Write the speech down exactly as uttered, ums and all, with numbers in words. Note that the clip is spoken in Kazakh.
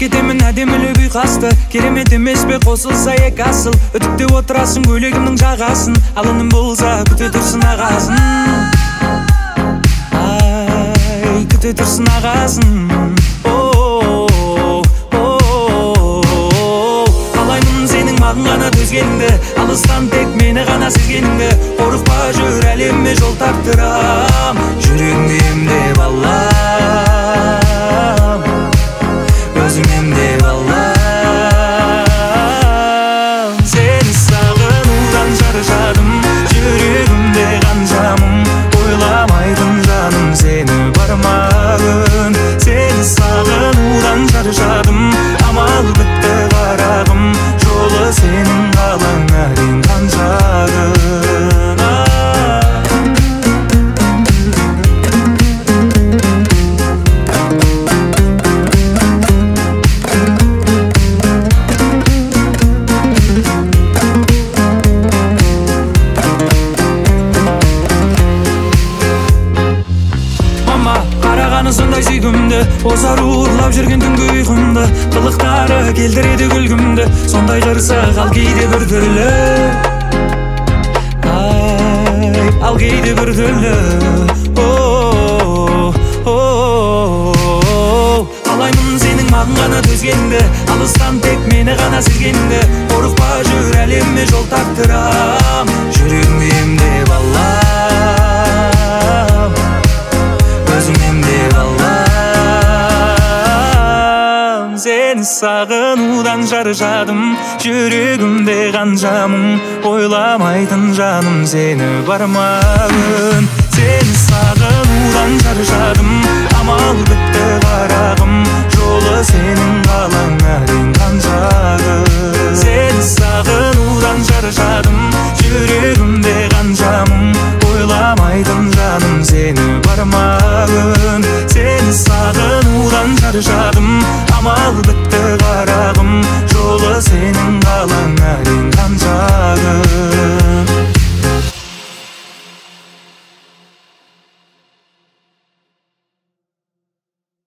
кетемін әдемілеп ұйқасты. Керемет емес пе қосылса екі асыл. Үтіктеп отырасың көйлегімнің жағасын. Алыным болса күте тұрсын ағасын. Ай, күте тұрсын ағасын. Қалаймын сенің маған ғана төзгеніңді, алыстан тек мені ғана сезгеніңді. Қорықпа жүр әлемме жол тартырам, жүрегіңді емдеп алам, өзің емдеп алам. Сені сағынудан шаршадым, жүрегімде қанжамым. Ойламайтын жаным сені бармағын. Сені сағынудан шаршадым, амал бітті қарағым. Жолы сенің қалаңа дейін қаншағын. Сондай сүйгімді, озар уырлап жүрген түнгі ұйқымды. Қылықтары келдіреді күлгімді, сондай қырсық ал кейде бір түрлі. Ай, ал кейде бір түрлі. Қалаймын сенің маған ғана төзгеніңді, алыстан тек мені ғана сезгеніңді. Қорықпа жүр әлемме жол тартырам, жүрегіңді емдеп алам, өзің емдеп алам. Сені сағынудан шаршадым, жүрегімде қанжамым. Ойламайтын жаным сені бармағын. Сені сағынудан шаршадым, амал бітті қарағым. Жолы сенің қалың